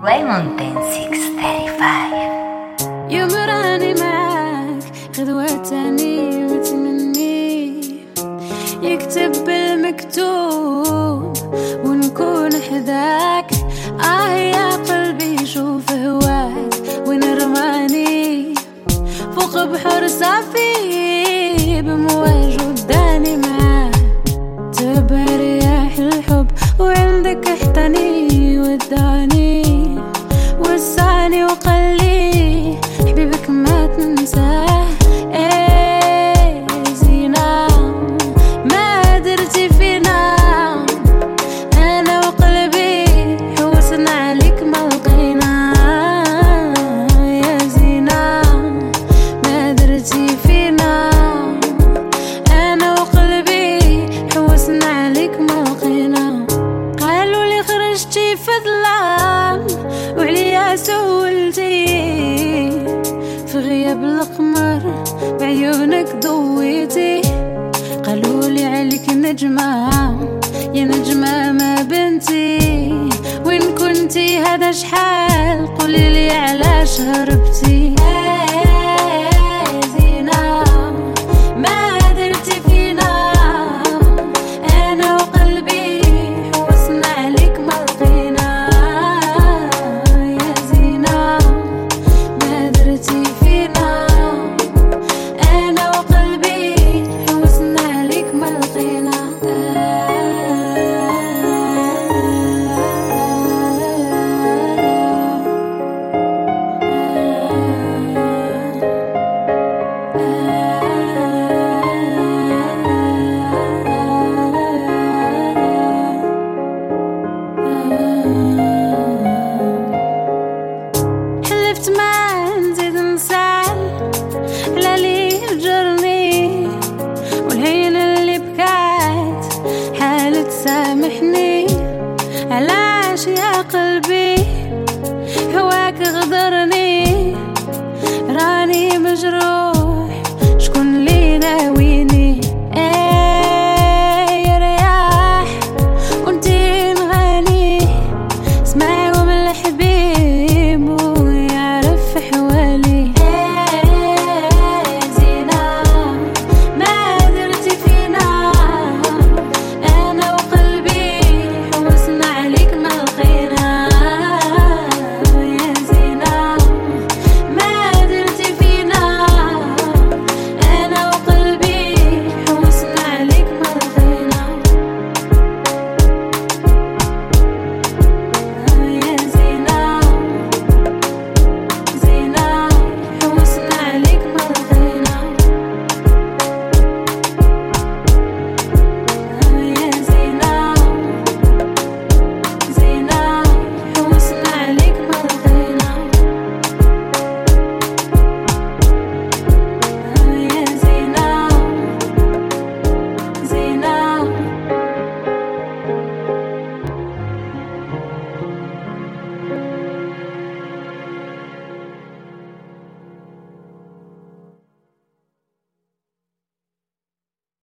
Raymond 635. يوم راني معاك غدوة تاني وتمني يكتب بالمكتوب ونكون حذاك. يا قلبي شوف هواك وين رماني فوق بحر صافي بمواج وداني معاه. تبع رياح الحب وعندك احتني وداني وسعني وقلي حبيبك ما تنساه. ايه زينة ما درتي فينا انا وقلبي حوسنا عليك ما لقينا. يا زينة ما درتي فينا انا وقلبي حوسنا عليك ما لقينا. قالوا لي خرجتي في ظلام وعليا سولتي في غياب القمر بعيونك ضويتي. قالوا لي عليك نجمة يا نجمة ما بنتي وين كنتي هذا شحال قولي لي علاش هربتي.